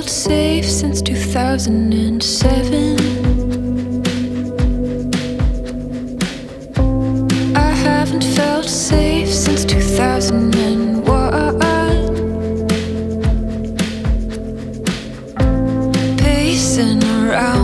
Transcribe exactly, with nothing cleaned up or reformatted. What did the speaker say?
felt safe since two thousand seven. I haven't felt safe since two thousand one. Pacing around